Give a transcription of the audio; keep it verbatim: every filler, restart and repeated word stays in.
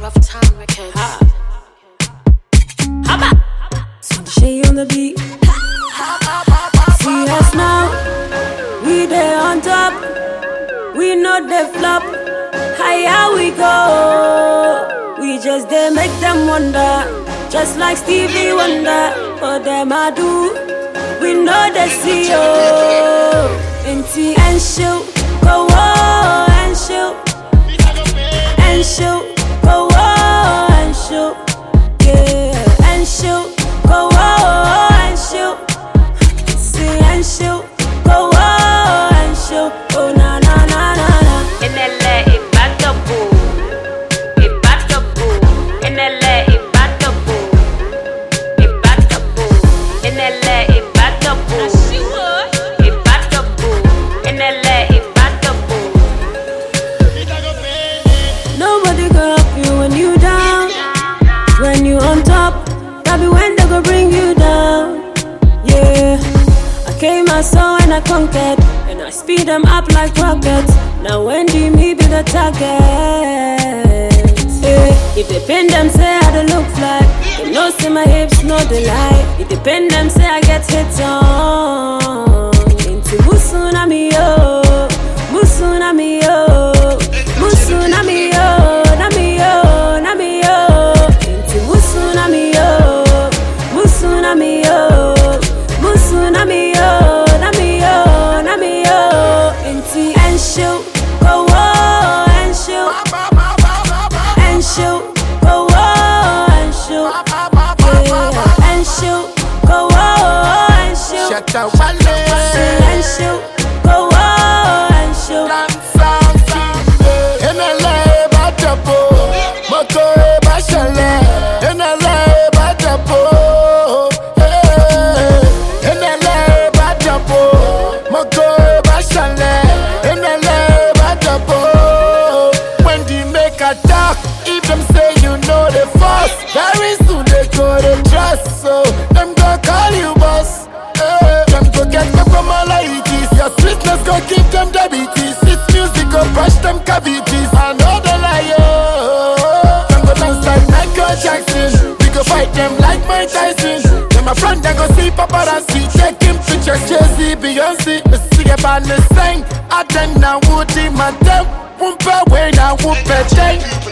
Rough Town Records. Ha. Haba. She on the beat. See us now. We there on top. We know the flop. Higher we go. We just there make them wonder. Just like Stevie Wonder. For them I do. We know the C E O. Inti and shoot. Go on and shoot. And shoot. Go on and shoot. Yeah. And shoot. Go on and shoot. See and shoot. Go on and shoot. Oh na na na na na. In L A it bad the boo. It bad the boo. In L A it bad the boo. It bad the boo. In L A it bad the boo. It bad the boo. In L A it bad the boo. Nobody can help you when you down. When you on top, that be when they go bring you down. Yeah, I came, I saw and I conquered, and I speed them up like rockets. Now when do me be the target? Yeah, it depend them say how they look like. They know see my hips, no they lie. It depend them say I get hits on. Into Musunami yo, Musunami yo, Musunami yo, Nami yo, Nami yo. Into Musunami yo, Musunami yo, Musunami yo, Nami yo, Nami yo. Into and shoot, go on and shoot, and shoot, go on and shoot, yeah, and shoot, go on and shoot, Shut up, Wale. and shoot, go on and shoot. In L A, Batapo, Moko, Bashale. In L A, Batapo, in L A, Batapo, Moko, Bashale. In L A, Batapo. When they make a talk, if them say you know the force, very soon they go to trust. So them go call you boss. Eh, them go get the commonalities. Your sweetness go give them diabetes. This music go brush them cavities. I know the liar. Them go dance like Michael Jackson. We go fight them like Mike Tyson. Them my friend they go see paparazzi, taking pictures. Jay-Z, Beyonce, me see about the sing. I then now would my them. Wumpa way now wumpa day.